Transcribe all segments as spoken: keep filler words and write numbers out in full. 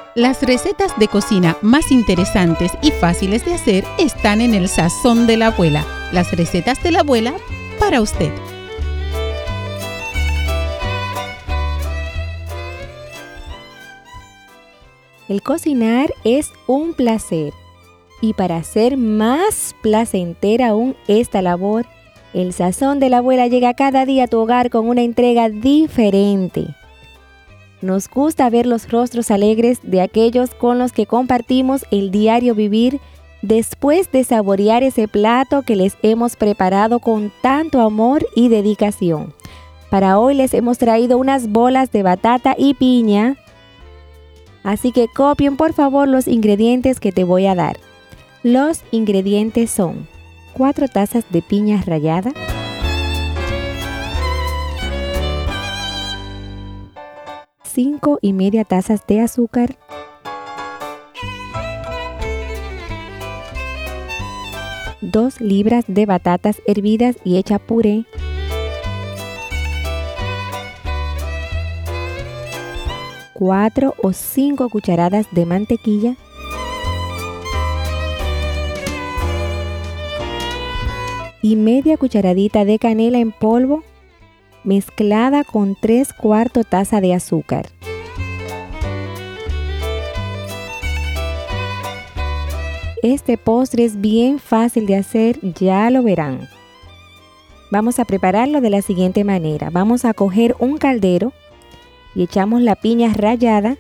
Las recetas de cocina más interesantes y fáciles de hacer están en el Sazón de la Abuela. Las recetas de la abuela para usted. El cocinar es un placer y para hacer más placentera aún esta labor, el Sazón de la Abuela llega cada día a tu hogar con una entrega diferente. Nos gusta ver los rostros alegres de aquellos con los que compartimos el diario vivir después de saborear ese plato que les hemos preparado con tanto amor y dedicación. Para hoy les hemos traído unas bolas de batata y piña, así que copien por favor los ingredientes que te voy a dar. Los ingredientes son cuatro tazas de piña rallada, cinco y media tazas de azúcar, dos libras de batatas hervidas y hecha puré, cuatro o cinco cucharadas de mantequilla, y media cucharadita de canela en polvo mezclada con tres cuartos taza de azúcar. Este postre es bien fácil de hacer, ya lo verán. Vamos a prepararlo de la siguiente manera. Vamos a coger un caldero y echamos la piña rallada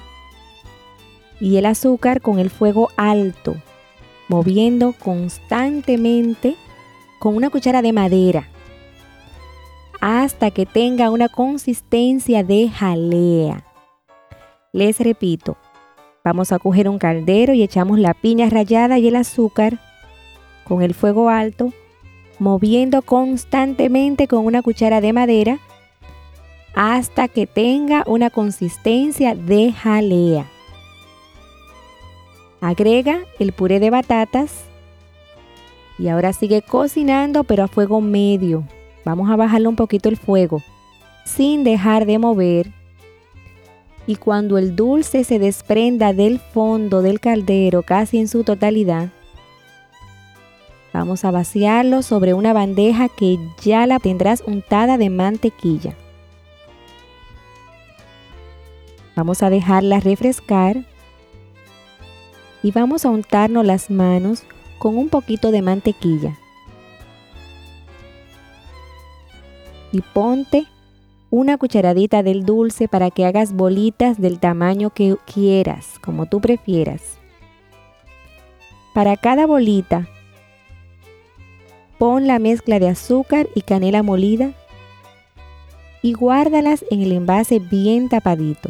y el azúcar con el fuego alto, moviendo constantemente con una cuchara de madera hasta que tenga una consistencia de jalea. Les repito, vamos a coger un caldero y echamos la piña rallada y el azúcar con el fuego alto, moviendo constantemente con una cuchara de madera hasta que tenga una consistencia de jalea. Agrega el puré de batatas y ahora sigue cocinando, pero a fuego medio. Vamos a bajarle un poquito el fuego sin dejar de mover. Y cuando el dulce se desprenda del fondo del caldero casi en su totalidad, vamos a vaciarlo sobre una bandeja que ya la tendrás untada de mantequilla. Vamos a dejarla refrescar y vamos a untarnos las manos con un poquito de mantequilla. Y ponte una cucharadita del dulce para que hagas bolitas del tamaño que quieras, como tú prefieras. Para cada bolita, pon la mezcla de azúcar y canela molida y guárdalas en el envase bien tapadito.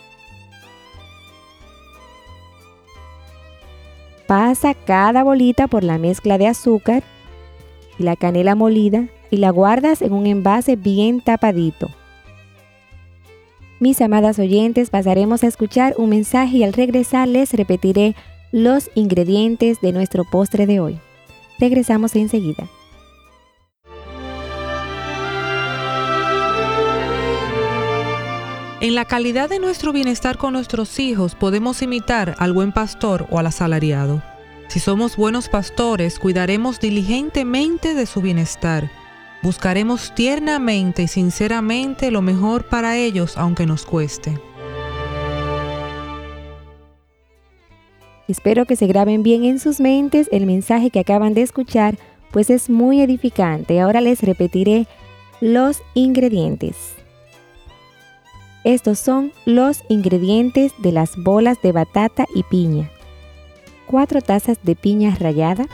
Pasa cada bolita por la mezcla de azúcar y la canela molida y la guardas en un envase bien tapadito. Mis amadas oyentes, pasaremos a escuchar un mensaje y al regresar les repetiré los ingredientes de nuestro postre de hoy. Regresamos enseguida. En la calidad de nuestro bienestar con nuestros hijos podemos imitar al buen pastor o al asalariado. Si somos buenos pastores, cuidaremos diligentemente de su bienestar. Buscaremos tiernamente y sinceramente lo mejor para ellos, aunque nos cueste. Espero que se graben bien en sus mentes el mensaje que acaban de escuchar, pues es muy edificante. Ahora les repetiré los ingredientes. Estos son los ingredientes de las bolas de batata y piña. cuatro tazas de piña rallada,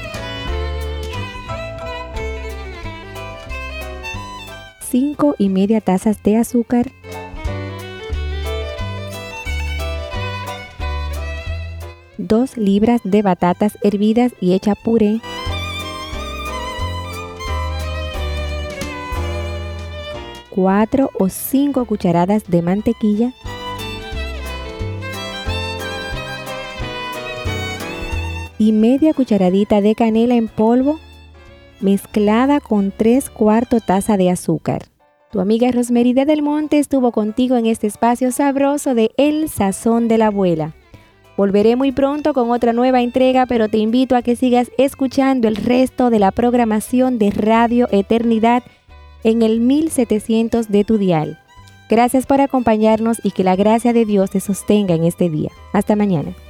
cinco y media tazas de azúcar, dos libras de batatas hervidas y hecha puré, cuatro o cinco cucharadas de mantequilla, y media cucharadita de canela en polvo mezclada con tres cuartos taza de azúcar. Tu amiga Rosmerida del Monte estuvo contigo en este espacio sabroso de El Sazón de la Abuela. Volveré muy pronto con otra nueva entrega, pero te invito a que sigas escuchando el resto de la programación de Radio Eternidad en el mil setecientos de tu dial. Gracias por acompañarnos y que la gracia de Dios te sostenga en este día. Hasta mañana.